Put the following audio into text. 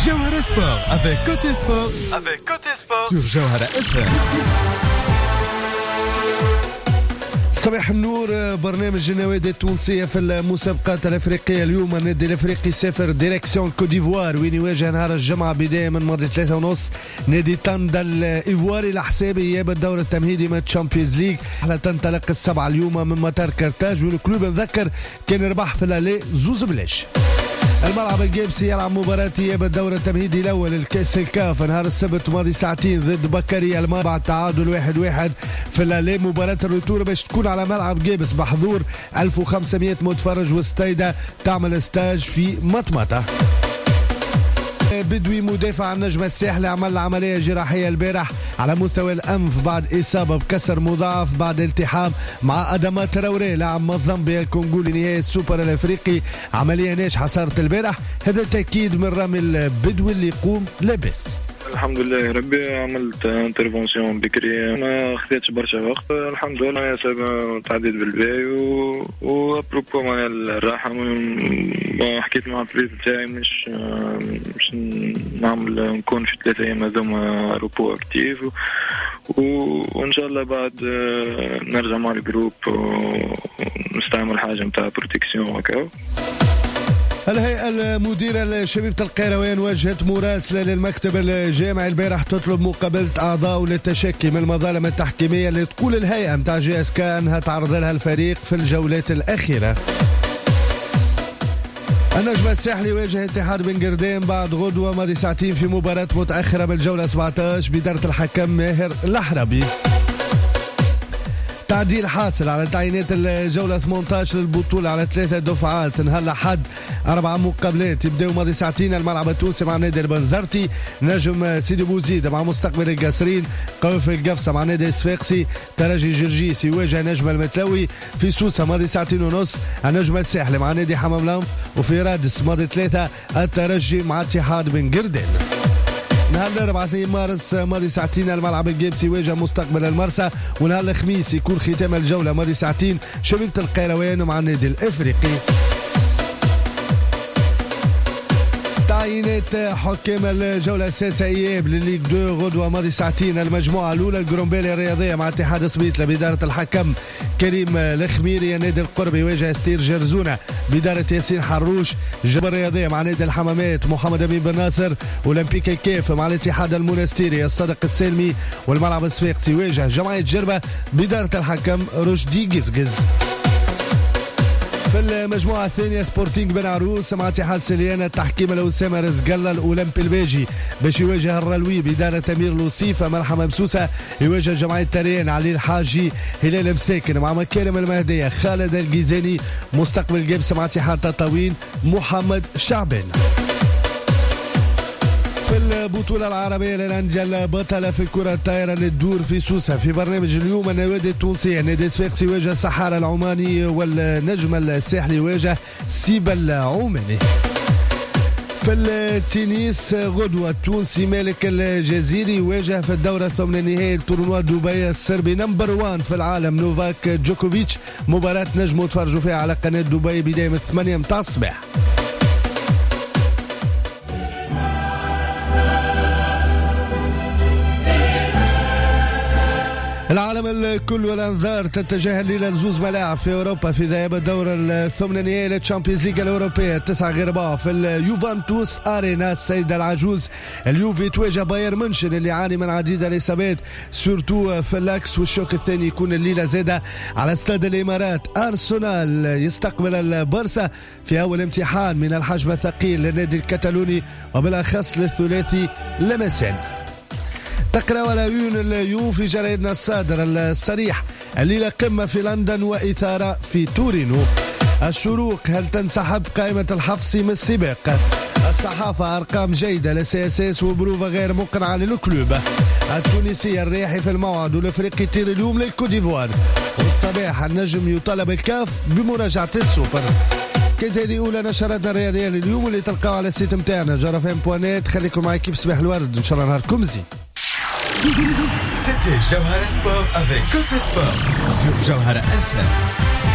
Jawhara Sport avec Côté Sport sur Jawhara FM. صباح النور. برنامج النوادي التونسية في المسابقات الأفريقية. اليوم النادي الأفريقي سافر ديريكسيون كوت ديفوار وين يواجه نهار الجمعة بداية من ماضي 3:30 نادي طندا الإيفواري لحساب إياب الدور التمهيدي من تشامبيونز ليج. على تنطلق السبعة اليوم من مطار كرتاج والكلوب نذكر كان ربح في الالي 2-0. الملعب الجيبسي يلعب مباراة إياب الدور التمهيدي الأول الكأس الكاف نهار السبت ماضي ساعتين ضد بكري الماء بعد تعادل 1-1 في الالي. مباراة الرتور باش تكون على ملعب جيبس بحضور 1500 متفرج وستايدة تعمل ستاج في مطمطة. بدوي مدافع النجم الساحلي عمل عملية جراحية البارح على مستوى الأنف بعد إصابة بكسر مضاعف بعد التحام مع أداما تراوري لاعب موزمبيق الكونغو لنهاية السوبر الأفريقي. عملية ناجحة صارت البارح. هذا تأكيد من رامي البدوي اللي يقوم لابس. الحمد لله ربي عملت انترفونسيون بكري ما خذيتش برشا وقت الحمد لله. يا سبب تعديت بالباي وابروبو مع الراحه ما حكيت مع البريد تاعي مش نعمل نكون في 3 أيام هذوما روبو اكتيف وان شاء الله بعد نرجع مع الجروب ونستعمل حاجه نتاع بروتكسيون هكا. الهيئة المديرة لشبيبة القيروان وجهت مراسلة للمكتب الجامعي البارح تطلب مقابلة أعضاء للتشكي من المظالم التحكيمية اللي تقول الهيئة متاع GSK أنها تعرض لها الفريق في الجولات الأخيرة. النجم الساحلي واجه اتحاد بن قردين بعد غدوة ماضي ساعتين في مباراة متأخرة بالجولة 17 بإدارة الحكم ماهر الحربي. تعديل حاصل على تعيينات الجولة 18 للبطولة على 3 دفعات. نهار الأحد 4 مقابلات يبداو ماضي ساعتين. الملعب التونسي مع نادي البنزرتي. نجم سيدي بوزيد مع مستقبل القصرين. قوافل القفصة مع نادي الصفاقسي. ترجي جرجيس يواجه نجم المتلوي. في سوسة ماضي ساعتين ونص النجم الساحلي مع نادي حمام لام. وفي رادس ماضي 3 الترجي مع اتحاد بن قردين. نهار الأربعاء 2 مارس ماضي ساعتين الملعب الجيبسي يواجه مستقبل المرسى. ونهار الخميس يكون ختام الجولة ماضي ساعتين شبيبة القيروان مع النادي الأفريقي. تعيينات حكام الجولة السادسة إياب للليغ 2 غدوة ماضي ساعتين. المجموعة الأولى الجرومبيلي الرياضية مع اتحاد سبيطلة بإدارة الحكم كريم الخميري. النادي القرب يواجه ستير جرزونة بإدارة ياسين حروش. جبل الرياضية مع نادي الحمامات محمد أمين بن ناصر. أولمبيك الكيف مع الاتحاد المونستيري الصدق السلمي. والملعب الصفاقسي يواجه جمعية جربة بإدارة الحكم رشدي قزقز. في المجموعة الثانية سبورتينغ بن عروس مع اتحاد سليانة التحكيم الأسامة رزق الله. الأولمبي الباجي باش يواجه الرلوي بإدارة أمير لوصيفة. مرحبا مسوسة يواجه جمعية تريان علي الحاجي. هلال مساكن مع مكارم المهدية. خالد الجيزاني مستقبل جبس مع اتحاد تطاوين محمد شعبان. في البطولة العربية للأندية البطلة في الكرة الطائرة اللي تدور في سوسة. في برنامج اليوم النوادي التونسية نادي الصفاقسي يواجه الصحارى العماني والنجم الساحلي يواجه سيبا العماني. في التنس غدوة التونسي مالك الجزيري يواجه في الدورة الثامنة نهائي تورنوا دبي السربي نمبر 1 في العالم نوفاك جوكوفيتش. مباراة نجموا تفرجوا فيها على قناة دبي بداية من 8 متاع الصباح. العالم الكل والانظار تتجه الليله لزوز ملاعب في اوروبا في ذهاب الدور الثمن نهائي للتشامبيونز ليج الاوروبيه 9 غير 4 في اليوفنتوس ارينا السيده العجوز. اليوفي تواجه بايرن مونشن اللي يعاني من عديد الاصابات سورتو في اللاكس. والشوك الثاني يكون الليله زاده على استاد الامارات. ارسنال يستقبل البارسا في اول امتحان من الحجم الثقيل للنادي الكتالوني وبالاخص للثلاثي لمسان. تقرأ العيون اليوم في جريدنا الصادر الصريح الليلة قمة في لندن وإثارة في تورينو. الشروق هل تنسحب قائمة الحفصي من السباق. الصحافة أرقام جيدة لسياسيس وبروفة غير مقنعة للكلوب. التونسية الرياحي في الموعد والأفريقي يطير اليوم للكوديفوار. والصباح النجم يطالب الكاف بمراجعة السوبر. كانت هذه أولى نشراتنا الرياضية لليوم واللي تلقاو على السيت متاعنا jarafm.net. خليكم معي كيف صباح الورد إن شاء الله نهاركم زين. C'était Jawhara Sport avec Côté Sport sur Jawhara FM.